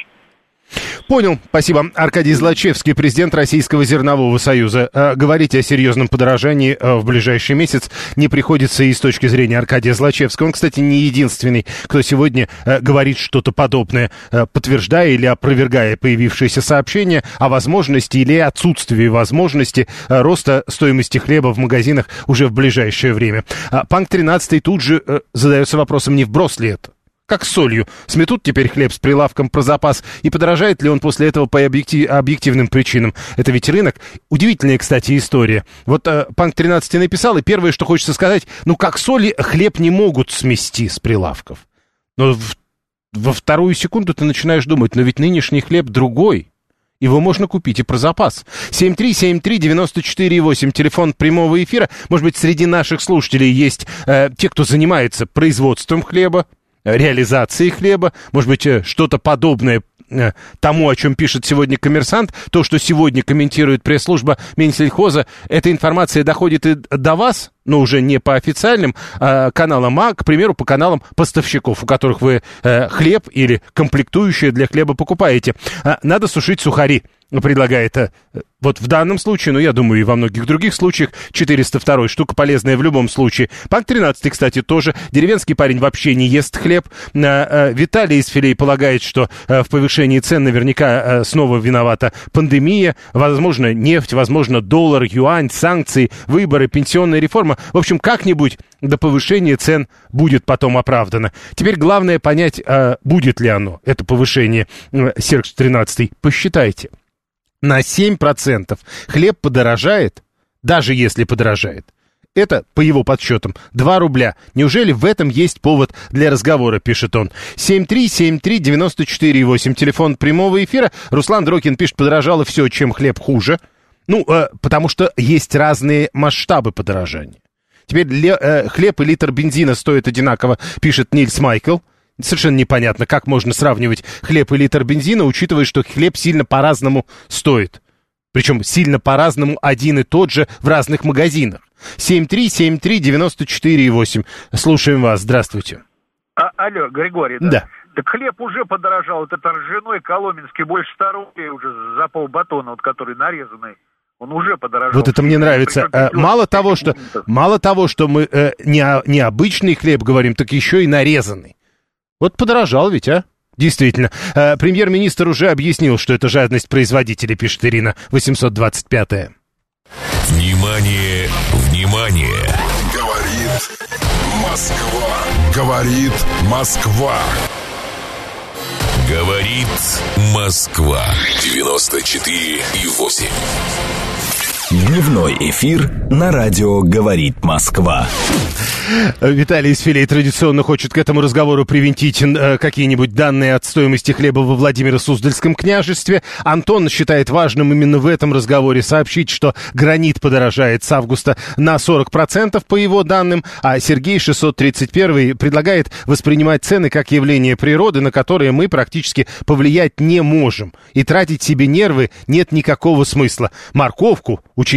Понял, спасибо. Аркадий Злачевский, президент Российского зернового союза. Э, говорить о серьезном подорожании э, в ближайший месяц не приходится и с точки зрения Аркадия Злачевского. Он, кстати, не единственный, кто сегодня э, говорит что-то подобное, э, подтверждая или опровергая появившиеся сообщения о возможности или отсутствии возможности э, роста стоимости хлеба в магазинах уже в ближайшее время. А Панк тринадцатый тут же э, задается вопросом, не вброс ли это? Как с солью. Сметут теперь хлеб с прилавком про запас, и подорожает ли он после этого по объектив, объективным причинам? Это ведь рынок. Удивительная, кстати, история. Вот э, Панк тринадцатый написал, и первое, что хочется сказать, ну как соли хлеб не могут смести с прилавков. Но в, во вторую секунду ты начинаешь думать, но ведь нынешний хлеб другой. Его можно купить и про запас. семь три семь три девять четыре восемь, телефон прямого эфира. Может быть, среди наших слушателей есть э, те, кто занимается производством хлеба, реализации хлеба, может быть, что-то подобное тому, о чем пишет сегодня «Коммерсант», то, что сегодня комментирует пресс-служба Минсельхоза, эта информация доходит и до вас, но уже не по официальным э, каналам, а, к примеру, по каналам поставщиков, у которых вы э, хлеб или комплектующие для хлеба покупаете. А, надо сушить сухари, предлагает э, вот в данном случае, но я думаю и во многих других случаях, четыреста второй, штука полезная в любом случае. Панк тринадцатый, кстати, тоже. Деревенский парень вообще не ест хлеб. Э, э, Виталий из Филей полагает, что э, в повышении цен наверняка э, снова виновата пандемия, возможно, нефть, возможно, доллар, юань, санкции, выборы, пенсионная реформа. В общем, как-нибудь до повышения цен будет потом оправдано. Теперь главное понять, э, будет ли оно, это повышение. э, Серж тринадцатый, посчитайте. На семь процентов хлеб подорожает, даже если подорожает. Это, по его подсчетам, два рубля. Неужели в этом есть повод для разговора, пишет он. семь три семь три девять четыре восемь, телефон прямого эфира. Руслан Дрокин пишет, подорожало все, чем хлеб хуже. Ну, э, потому что есть разные масштабы подорожания. Теперь ле, э, хлеб и литр бензина стоят одинаково, пишет Нильс Майкл. Совершенно непонятно, как можно сравнивать хлеб и литр бензина, учитывая, что хлеб сильно по-разному стоит. Причем сильно по-разному один и тот же в разных магазинах. семь три семь три девять четыре восемь. Слушаем вас. Здравствуйте. А, алло, Григорий, да? Да. Так хлеб уже подорожал. Вот это ржаной коломенский больше ста рублей уже за полбатона, вот который нарезанный. Он уже подорожал. Вот это мне нравится. А, мало того, что, мало того, что мы э, не, не обычный хлеб говорим, так еще и нарезанный. Вот подорожал ведь, а? Действительно. Э, премьер-министр уже объяснил, что это жадность производителей, пишет Ирина восемьсот двадцать пятая. Внимание, внимание! Говорит Москва. Говорит Москва. Говорит Москва. девяносто четыре и восемь. Дневной эфир на радио «Говорит Москва». Виталий из Филей традиционно хочет к этому разговору привинтить э, какие-нибудь данные от стоимости хлеба во Владимиро-Суздальском княжестве. Антон считает важным именно в этом разговоре сообщить, что гранит подорожает с августа на сорок процентов по его данным, а Сергей шестьсот тридцать один предлагает воспринимать цены как явление природы, на которые мы практически повлиять не можем. И тратить себе нервы нет никакого смысла. Морковку, учитывая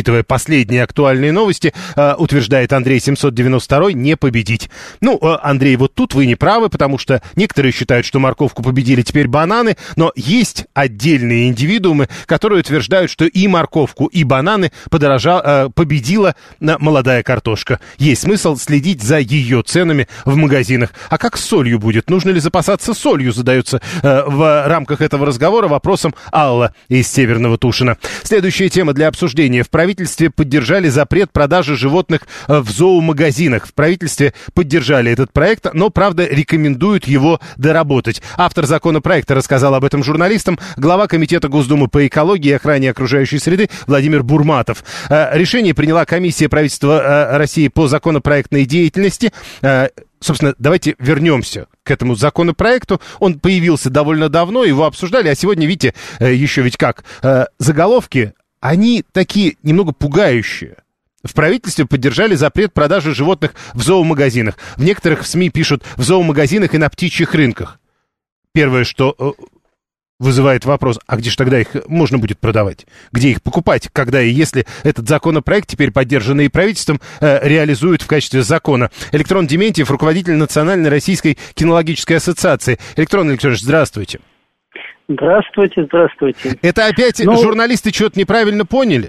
учитывая последние актуальные новости, э, утверждает Андрей семьсот девяносто два, не победить. Ну, э, Андрей, вот тут вы не правы, потому что некоторые считают, что морковку победили теперь бананы, но есть отдельные индивидуумы, которые утверждают, что и морковку, и бананы подорожа, э, победила молодая картошка. Есть смысл следить за ее ценами в магазинах. А как с солью будет? Нужно ли запасаться солью, задается э, в рамках этого разговора вопросом Алла из Северного Тушина. Следующая тема для обсуждения. В правительстве поддержали запрет продажи животных в зоомагазинах. В правительстве поддержали этот проект, но, правда, рекомендуют его доработать. Автор законопроекта рассказал об этом журналистам глава Комитета Госдумы по экологии и охране окружающей среды Владимир Бурматов. Решение приняла комиссия правительства России по законопроектной деятельности. Собственно, давайте вернемся к этому законопроекту. Он появился довольно давно, его обсуждали, а сегодня, видите, еще ведь как, заголовки, они такие немного пугающие. В правительстве поддержали запрет продажи животных в зоомагазинах. В некоторых СМИ пишут в зоомагазинах и на птичьих рынках. Первое, что вызывает вопрос, а где же тогда их можно будет продавать? Где их покупать, когда и если этот законопроект, теперь поддержанный и правительством, э, реализуют в качестве закона? Электрон Дементьев, руководитель Национальной российской кинологической ассоциации. Электрон Александрович, здравствуйте. Здравствуйте, здравствуйте. Это опять ну, журналисты что-то неправильно поняли?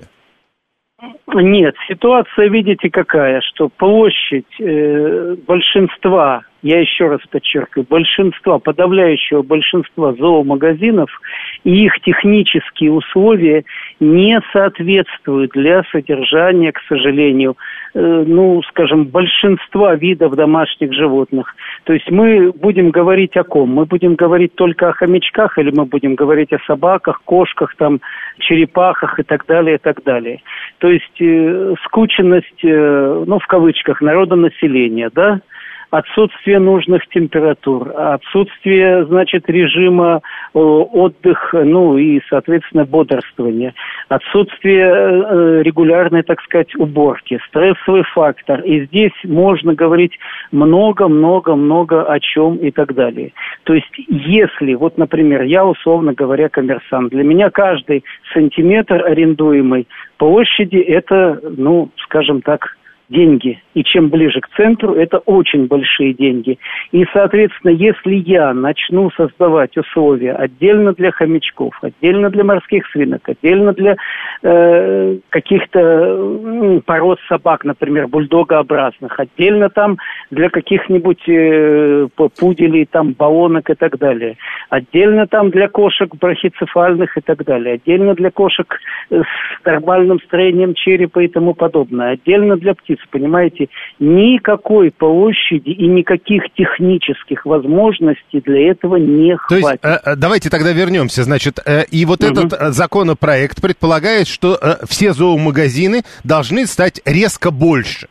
Нет, ситуация, видите, какая, что площадь э, большинства, я еще раз подчеркиваю, большинства, подавляющего большинства зоомагазинов и их технические условия не соответствуют для содержания, к сожалению, э, ну, скажем, большинства видов домашних животных. То есть мы будем говорить о ком? Мы будем говорить только о хомячках или мы будем говорить о собаках, кошках, там, черепахах и так далее, и так далее. То есть э, скученность, э, ну, в кавычках, народонаселения, да? Отсутствие нужных температур, отсутствие, значит, режима э, отдыха, ну и, соответственно, бодрствования, отсутствие э, регулярной, так сказать, уборки, стрессовый фактор. И здесь можно говорить много-много-много о чем и так далее. То есть, если, вот, например, я, условно говоря, коммерсант, для меня каждый сантиметр арендуемой площади – это, ну, скажем так, деньги. И чем ближе к центру, это очень большие деньги. И, соответственно, если я начну создавать условия отдельно для хомячков, отдельно для морских свинок, отдельно для э, каких-то э, пород собак, например, бульдогообразных, отдельно там для каких-нибудь э, пуделей, там, баллонок и так далее, отдельно там для кошек брахицефальных и так далее, отдельно для кошек с нормальным строением черепа и тому подобное, отдельно для птиц, понимаете, никакой площади и никаких технических возможностей для этого не хватит. То есть, э, давайте тогда вернемся, значит, э, и вот угу. этот э, законопроект предполагает, что э, все зоомагазины должны стать резко больше,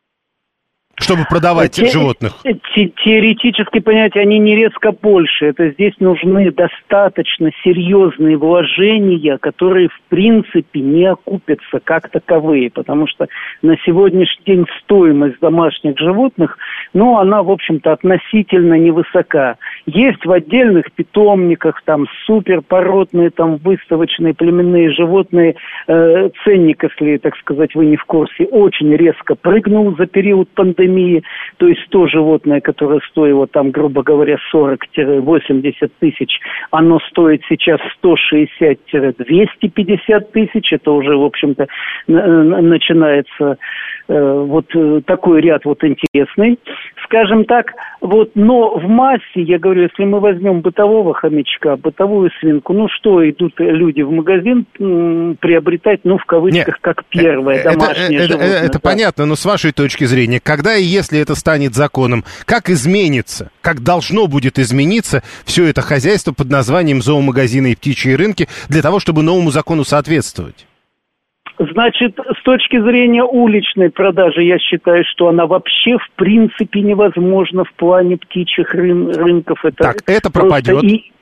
чтобы продавать Те- животных. Те- теоретически, понимаете, они не резко больше. Это здесь нужны достаточно серьезные вложения, которые, в принципе, не окупятся как таковые. Потому что на сегодняшний день стоимость домашних животных, ну, она, в общем-то, относительно невысока. Есть в отдельных питомниках там суперпородные, там выставочные племенные животные. Э, ценник, если, так сказать, вы не в курсе, очень резко прыгнул за период пандемии. То есть то животное, которое стоило там, грубо говоря, сорок-восемьдесят тысяч, оно стоит сейчас сто шестьдесят-двести пятьдесят тысяч. Это уже, в общем-то, начинается э, вот такой ряд вот интересный, скажем так. Вот, но в массе, я говорю, если мы возьмем бытового хомячка, бытовую свинку, ну что идут люди в магазин м, приобретать, ну в кавычках, Нет, как первое домашнее это, животное. Это, это да. понятно, но с вашей точки зрения, когда и если это станет законом, как изменится, как должно будет измениться все это хозяйство под названием зоомагазины и птичьи рынки для того, чтобы новому закону соответствовать? Значит, с точки зрения уличной продажи, я считаю, что она вообще в принципе невозможна в плане птичьих рын- рынков. Это так, это пропадет. И...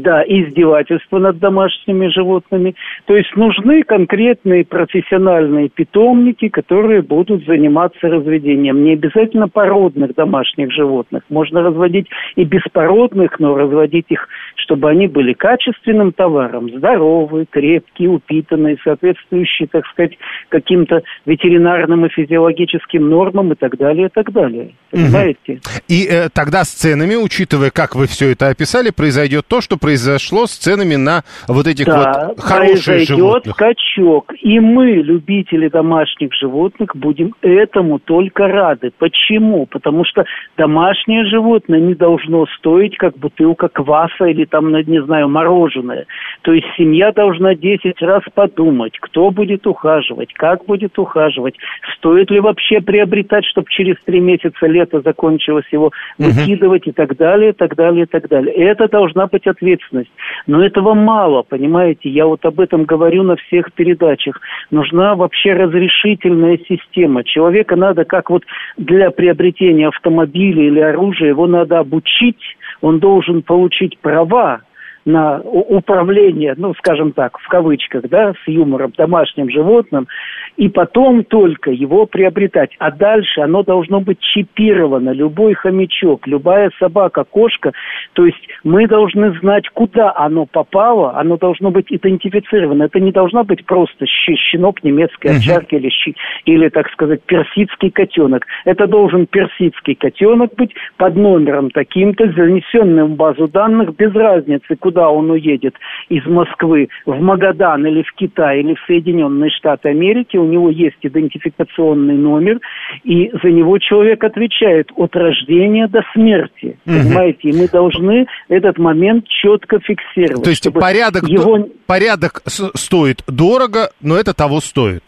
Да, издевательство над домашними животными. То есть нужны конкретные профессиональные питомники, которые будут заниматься разведением. Не обязательно породных домашних животных. Можно разводить и беспородных, но разводить их, чтобы они были качественным товаром, здоровые, крепкие, упитанные, соответствующие, так сказать, каким-то ветеринарным и физиологическим нормам и так далее, и так далее. Понимаете? И э, тогда с ценами, учитывая, как вы все это описали, произойдет то, что произошло с ценами на вот этих да, вот хороших животных. Произойдет скачок. И мы, любители домашних животных, будем этому только рады. Почему? Потому что домашнее животное не должно стоить, как бутылка кваса или там, не знаю, мороженое. То есть семья должна десять раз подумать, кто будет ухаживать, как будет ухаживать, стоит ли вообще приобретать, чтобы через три месяца лето закончилось, его выкидывать и так далее, и так далее, и так далее. Это должна быть ответственность. Но этого мало, понимаете? Я вот об этом говорю на всех передачах. Нужна вообще разрешительная система. Человека надо, как вот для приобретения автомобиля или оружия, его надо обучить, он должен получить права на управление, ну, скажем так, в кавычках, да, с юмором, домашним животным, и потом только его приобретать. А дальше оно должно быть чипировано, любой хомячок, любая собака, кошка, то есть мы должны знать, куда оно попало, оно должно быть идентифицировано. Это не должна быть просто щенок немецкой овчарки или, или, так сказать, персидский котенок. Это должен персидский котенок быть под номером таким-то, занесенным в базу данных, без разницы, куда куда он уедет из Москвы в Магадан или в Китай или в Соединенные Штаты Америки, у него есть идентификационный номер, и за него человек отвечает от рождения до смерти. Угу. Понимаете? И мы должны этот момент четко фиксировать. То есть порядок, его... порядок стоит дорого, но это того стоит.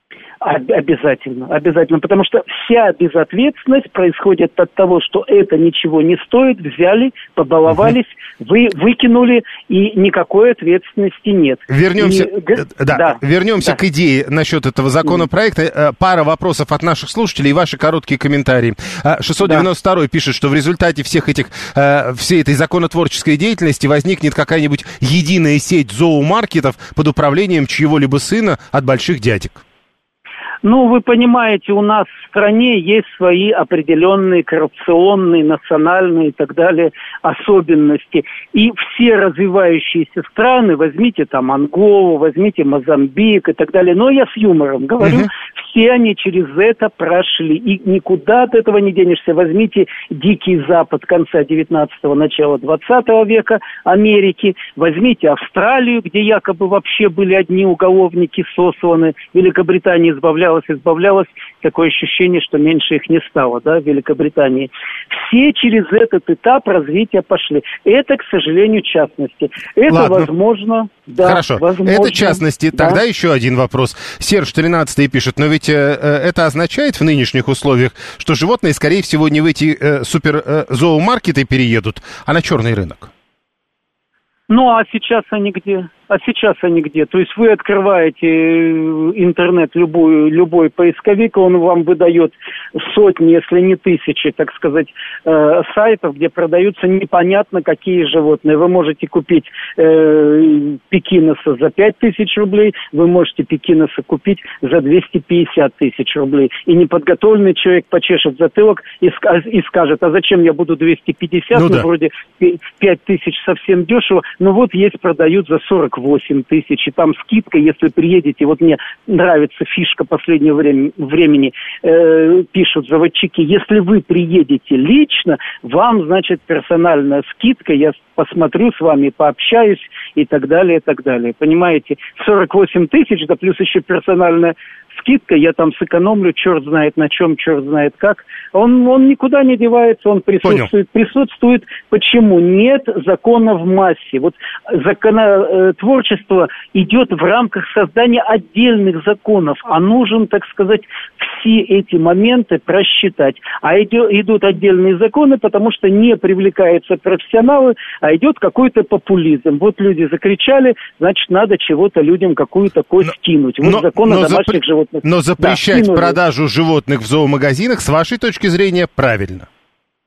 Обязательно, обязательно, потому что вся безответственность происходит от того, что это ничего не стоит, взяли, побаловались, угу. вы выкинули, и никакой ответственности нет. Вернемся, и... да, да, вернемся да. к идее насчет этого законопроекта. Пара вопросов от наших слушателей и ваши короткие комментарии. шестьсот девяносто второй да. пишет, что в результате всех этих, всей этой законотворческой деятельности возникнет какая-нибудь единая сеть зоомаркетов под управлением чьего-либо сына от больших дядек. Ну, вы понимаете, у нас в стране есть свои определенные коррупционные, национальные и так далее особенности. И все развивающиеся страны, возьмите там Анголу, возьмите Мозамбик и так далее, но я с юмором говорю, угу. все они через это прошли. И никуда от этого не денешься. Возьмите Дикий Запад конца девятнадцатого, начала двадцатого века Америки, возьмите Австралию, где якобы вообще были одни уголовники сосланы, Великобритания избавлялась избавлялось, такое ощущение, что меньше их не стало, да, в Великобритании. Все через этот этап развития пошли. Это, к сожалению, частности. Это Ладно. возможно, да. Хорошо, возможно, это частности. да. Тогда еще один вопрос. Серж тринадцатый пишет, но ведь э, это означает в нынешних условиях, что животные, скорее всего, не в эти э, супер э, зоомаркеты переедут, а на черный рынок. Ну, а сейчас они где? А сейчас они где? То есть вы открываете интернет, любой, любой поисковик, он вам выдает сотни, если не тысячи, так сказать, э, сайтов, где продаются непонятно какие животные. Вы можете купить э, пекиноса за пять тысяч рублей, вы можете пекиноса купить за двести пятьдесят тысяч рублей. И неподготовленный человек почешет затылок и, ска- и скажет, а зачем я буду двести пятьдесят, ну, ну да. вроде пять тысяч совсем дешево, но вот есть продают за сорок восемь тысяч, и там скидка, если приедете, вот мне нравится фишка последнего времени, времени э, пишут заводчики, если вы приедете лично, вам, значит, персональная скидка, я посмотрю с вами, пообщаюсь и так далее, и так далее. Понимаете, сорок восемь тысяч, да плюс еще персональная скидка, я там сэкономлю, черт знает на чем, черт знает как. Он, он никуда не девается, он присутствует. Понял. Присутствует. Почему? Нет закона в массе. Вот законотворчество идет в рамках создания отдельных законов, а нужен, так сказать, все эти моменты просчитать. А идет, идут отдельные законы, потому что не привлекаются профессионалы, а идет какой-то популизм. Вот люди закричали, значит, надо чего-то людям какую-то кость кинуть. Вот но, закон но о домашних запр... животных. Но запрещать да, продажу животных в зоомагазинах, с вашей точки зрения, правильно?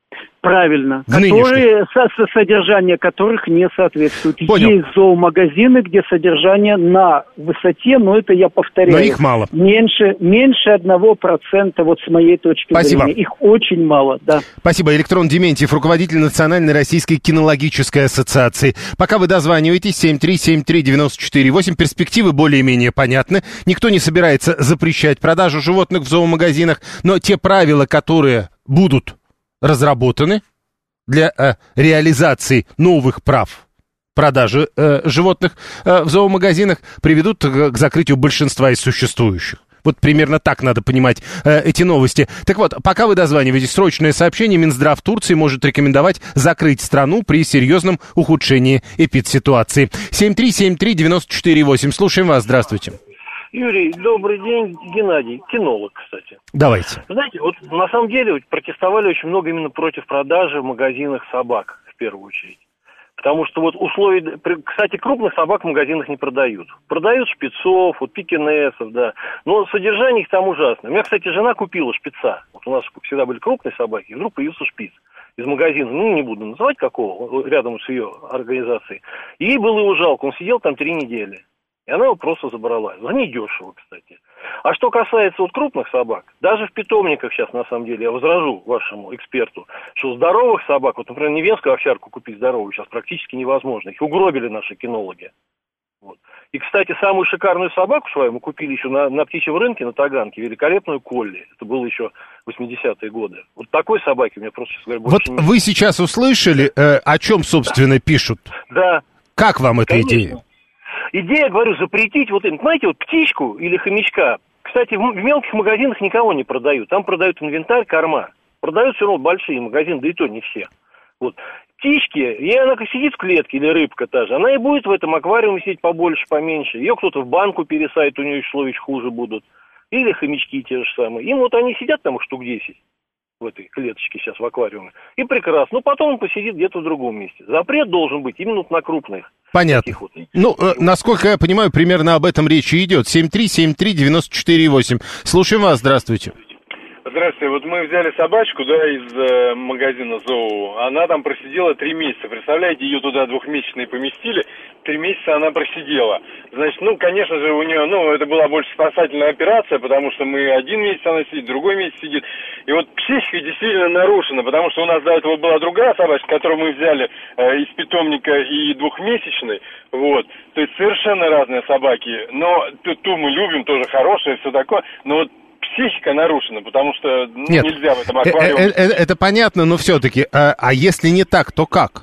Правильно. В которые, со, со содержание которых не соответствует. Понял. Есть зоомагазины, где содержание на высоте, но это я повторяю. Но их мало. Меньше, меньше одного процента, вот с моей точки Спасибо. зрения. Их очень мало, да. Спасибо. Электрон Дементьев, руководитель Национальной российской кинологической ассоциации. Пока вы дозваниваетесь, семь три семь три девять четыре восемь, перспективы более-менее понятны. Никто не собирается запрещать продажу животных в зоомагазинах, но те правила, которые будут разработаны для э, реализации новых прав продажи э, животных э, в зоомагазинах, приведут к, к закрытию большинства из существующих. Вот примерно так надо понимать э, эти новости. Так вот, пока вы дозваниваетесь, срочное сообщение: Минздрав Турции может рекомендовать закрыть страну при серьезном ухудшении эпидситуации. семь три семь три девять четыре восемь. Слушаем вас. Здравствуйте. Юрий, добрый день. Геннадий, кинолог, кстати. Давайте. Знаете, вот на самом деле протестовали очень много именно против продажи в магазинах собак, в первую очередь. Потому что вот условия... Кстати, крупных собак в магазинах не продают. Продают шпицов, вот пекинесов, да. Но содержание их там ужасное. У меня, кстати, жена купила шпица. Вот у нас всегда были крупные собаки, и вдруг появился шпиц из магазина. Ну, не буду называть какого, рядом с ее организацией. И ей было его жалко, он сидел там три недели. И она его просто забрала. За недешево, кстати. А что касается вот крупных собак, даже в питомниках сейчас, на самом деле, я возражу вашему эксперту, что здоровых собак, вот, например, невенскую овчарку купить здоровую сейчас практически невозможно. Их угробили наши кинологи. Вот. И, кстати, самую шикарную собаку свою мы купили еще на, на птичьем рынке, на Таганке, великолепную колли. Это было еще восьмидесятые годы. Вот такой собаки у меня просто, честно говоря, больше Вот нет. вы сейчас услышали, э, о чем, собственно, да. пишут? Да. Как вам эта Конечно. идея? Идея, говорю, запретить вот это, знаете, вот птичку или хомячка. Кстати, в мелких магазинах никого не продают. Там продают инвентарь, корма. Продают все равно большие магазины, да и то не все. Вот. Птички, и она сидит в клетке, или рыбка та же, она и будет в этом аквариуме сидеть побольше, поменьше. Ее кто-то в банку пересадит, у нее условия хуже будут. Или хомячки те же самые. Им вот они сидят там штук десять в этой клеточке сейчас в аквариуме. И прекрасно. Ну, потом он посидит где-то в другом месте. Запрет должен быть именно на крупных. Понятно. Вот. Ну, э, насколько я понимаю, примерно об этом речь и идет. семь три семь три девять четыре восемь. Слушаем вас. Здравствуйте. Здравствуйте. Вот мы взяли собачку, да, из э, магазина ЗОО. Она там просидела три месяца. Представляете, ее туда двухмесячные поместили. Три месяца она просидела. Значит, ну, конечно же, у нее, ну, это была больше спасательная операция, потому что мы один месяц она сидит, другой месяц сидит. И вот психика действительно нарушена, потому что у нас до этого была другая собачка, которую мы взяли э, из питомника и двухмесячной. Вот. То есть совершенно разные собаки. Но ту, ту мы любим, тоже хорошая, все такое. Но вот психика нарушена, потому что ну, Нет, нельзя в этом аквариуме. Это, это понятно, но все-таки. А, а если не так, то как?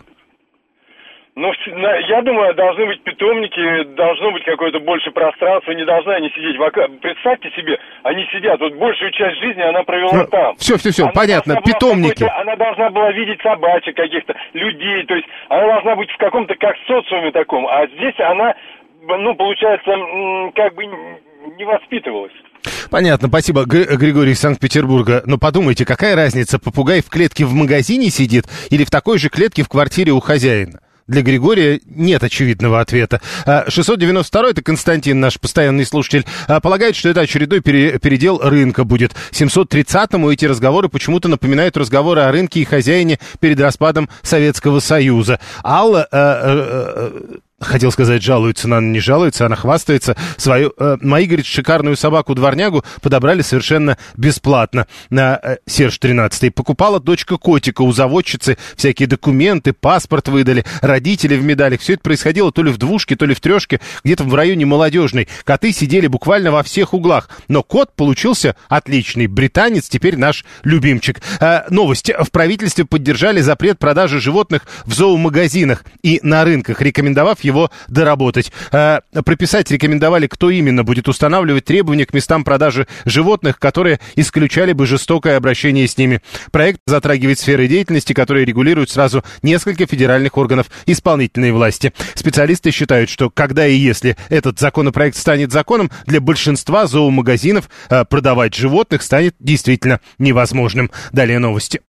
Ну, я думаю, должны быть питомники, должно быть какое-то больше пространство, не должны они сидеть в аквариуме. Представьте себе, они сидят, вот большую часть жизни она провела ну, там. Все, все, все, она понятно, питомники. Она должна была видеть собачек каких-то, людей, то есть она должна быть в каком-то как социуме таком, а здесь она, ну, получается, как бы не воспитывалась. Понятно, спасибо, Г- Григорий из Санкт-Петербурга. Но подумайте, какая разница, попугай в клетке в магазине сидит или в такой же клетке в квартире у хозяина? Для Григория нет очевидного ответа. шестьсот девяносто второй, это Константин, наш постоянный слушатель, полагает, что это очередной пере- передел рынка будет. семьсот тридцатому эти разговоры почему-то напоминают разговоры о рынке и хозяине перед распадом Советского Союза. Алла... Э, э, э, Хотел сказать, жалуется, но она не жалуется, она хвастается. Свою, э, мои, говорит, шикарную собаку-дворнягу подобрали совершенно бесплатно. На э, Серж тринадцатый. Покупала дочка котика у заводчицы, всякие документы, паспорт выдали, родители в медалях. Все это происходило то ли в двушке, то ли в трешке, где-то в районе Молодежной. Коты сидели буквально во всех углах. Но кот получился отличный. Британец теперь наш любимчик. Э, новость. В правительстве поддержали запрет продажи животных в зоомагазинах и на рынках, рекомендовав его доработать. Э, прописать рекомендовали, кто именно будет устанавливать требования к местам продажи животных, которые исключали бы жестокое обращение с ними. Проект затрагивает сферы деятельности, которые регулируют сразу несколько федеральных органов исполнительной власти. Специалисты считают, что когда и если этот законопроект станет законом, для большинства зоомагазинов э, продавать животных станет действительно невозможным. Далее новости.